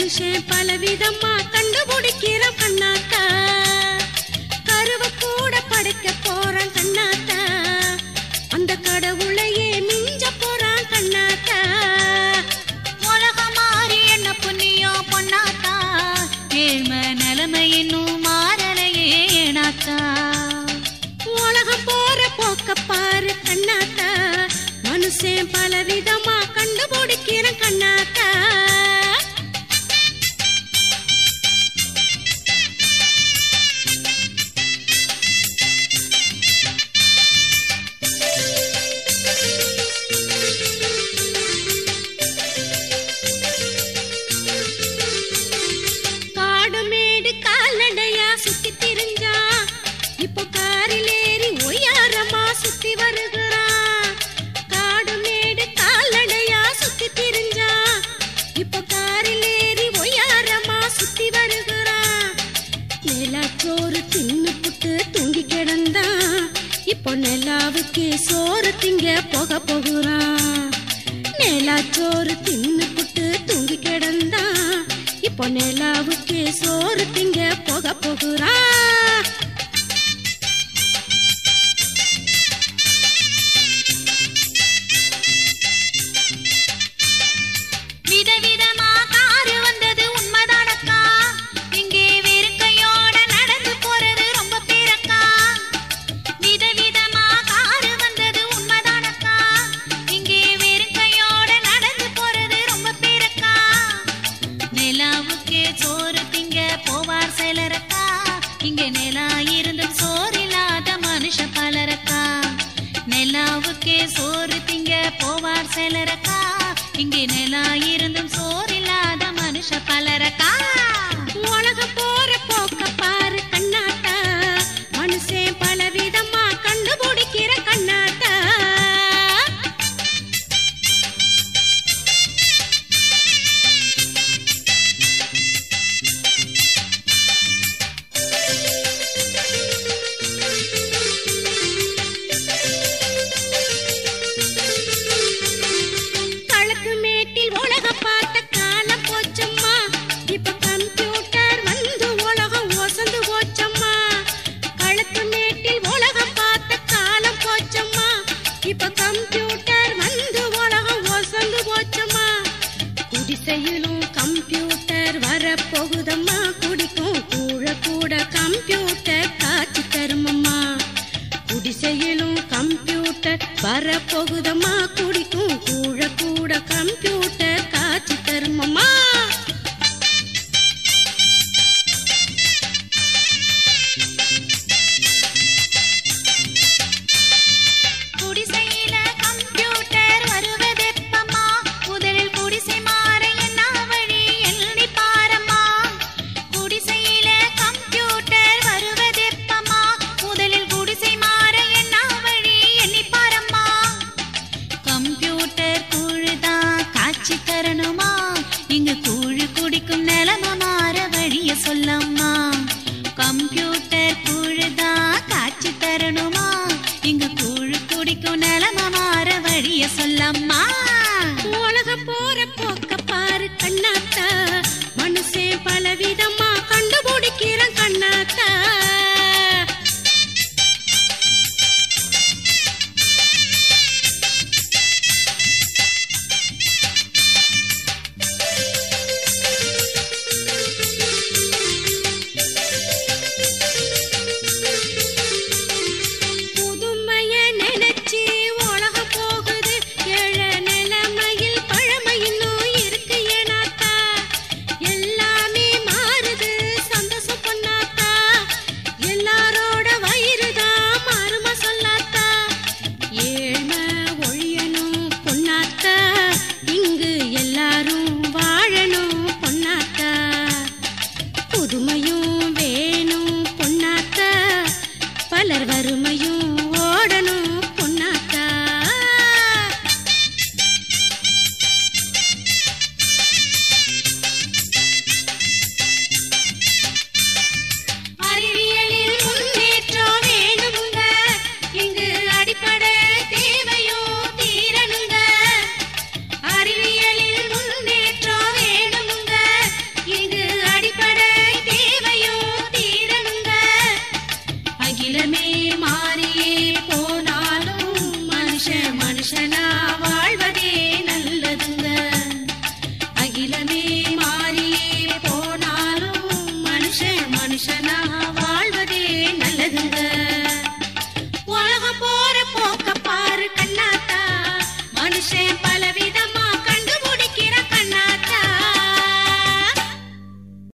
மனுஷன் பலவிதமா கண்டுபிடிக்கிற கண்ணாத்தா கருவ கூட படைக்க போறான் கண்ணாத்தா அந்த கடவுளையே மிஞ்ச போறான் கண்ணாத்தா உலகம் மாறி என்ன புண்ணியம் பொண்ணாத்தா ஏழ்மை நிலைமை இன்னும் மாறலையே ஏனாத்தா உலகம் போற போக்க பாரு கண்ணாத்தா மனுஷன் பலவிதமா கண்டுபிடிக்கிற கண்ணாத்தா நிலாவுக்கு சோறு திங்க போக போகுறான் நிலாச்சோறு தின்னு புட்டு தூங்கி கிடந்தா இப்போ நிலாவுக்கு சோறு திங்க போக போகுறான் விதவிதமா காரு வந்தது உண்மைதானக்கா இங்கே வெறுங்கையோட நடந்து போறது ரொம்ப பேரக்கா விதவிதமா காரு வந்தது உண்மைதானக்கா இங்கே வெறுங்கையோட நடந்து போறது ரொம்ப பேரக்கா நிலாவுக்கே சோறு திங்க போவார் சிலரக்கா இங்கே நிலா இருந்தும் சோறில்லாத மனுஷ பலரக்கா நிலாவுக்கே சோறு திங்க போவார் சிலரக்கா இங்கே நிலா இருந்தும் சோறில்லாத மனுஷ பலரக்கா உலக போற போக்க பாரு கண்ணாத்தா மனுஷன் பலவிதமா கண்டுபிடிக்கிற கண்ணாத்தா கம்ப்யூட்டர் வரப்போகுதம்மா குடிக்கும் கூழ கூட கம்ப்யூட்டர் காட்சி தருமம்மா குடிசையிலும் கம்ப்யூட்டர் வரப்போகுதம்மா குடிக்கும் கூழ கூட கம்ப்யூட்டர் காட்சி தருமம்மா இங்கு கூழு குடிக்கும் நிலைமை மாற வழிய சொல்லம்மா கம்ப்யூட்டர் கூழுதான் காட்சி தரணுமா இங்கு கூழு குடிக்கும் நிலைமை மாற வழிய சொல்லம்மா உலக போற போக்க பாரு கண்ணாத்தா மனுஷன் பலவிதமா கண்டுபிடிக்கிற கண்ணாத்தா புதுமையும் வேணும் பொன்னாத்தா பலர் வரும்